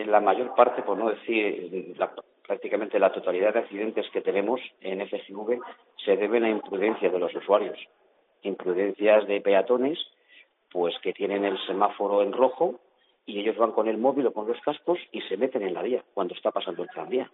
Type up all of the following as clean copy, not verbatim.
la mayor parte, por no decir prácticamente la totalidad de accidentes que tenemos en FGV se deben a imprudencia de los usuarios. Imprudencias de peatones, pues que tienen el semáforo en rojo y ellos van con el móvil o con los cascos y se meten en la vía cuando está pasando el tranvía.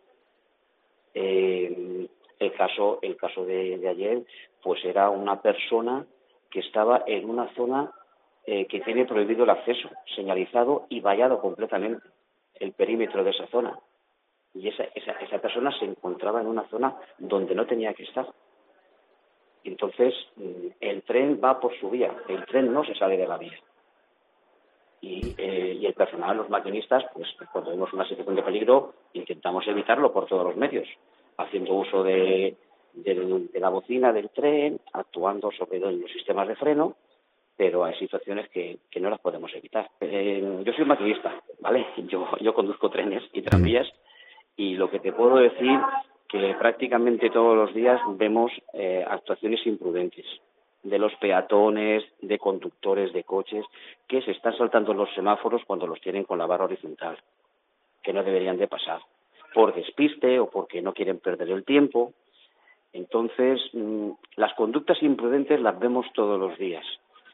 El caso de ayer, pues era una persona que estaba en una zona que tiene prohibido el acceso, señalizado y vallado completamente el perímetro de esa zona. Y esa persona se encontraba en una zona donde no tenía que estar. Entonces, el tren va por su vía, el tren no se sale de la vía. Y el personal, los maquinistas, pues cuando vemos una situación de peligro, intentamos evitarlo por todos los medios, haciendo uso de la bocina del tren, actuando sobre los sistemas de freno, pero hay situaciones que no las podemos evitar. Yo soy maquinista, ¿vale? Yo conduzco trenes y tranvías, y lo que te puedo decir que prácticamente todos los días vemos actuaciones imprudentes de los peatones, de conductores de coches, que se están saltando los semáforos cuando los tienen con la barra horizontal, que no deberían de pasar, por despiste o porque no quieren perder el tiempo. Entonces, las conductas imprudentes las vemos todos los días.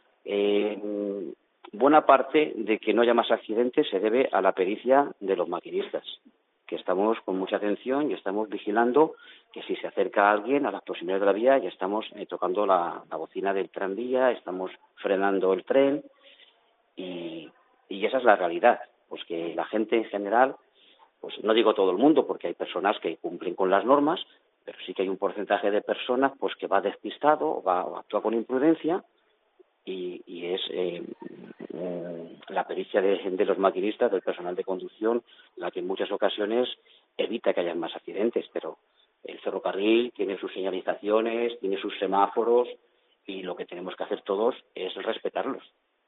Buena parte de que no haya más accidentes se debe a la pericia de los maquinistas, que estamos con mucha atención y estamos vigilando que si se acerca alguien a las proximidades de la vía ya estamos tocando la bocina del tranvía, estamos frenando el tren y esa es la realidad, pues que la gente en general, pues no digo todo el mundo porque hay personas que cumplen con las normas, pero sí que hay un porcentaje de personas pues que va despistado, actúa con imprudencia y es la pericia de los maquinistas, del personal de conducción, la que en muchas ocasiones evita que haya más accidentes, pero el ferrocarril tiene sus señalizaciones, tiene sus semáforos y lo que tenemos que hacer todos es respetarlos.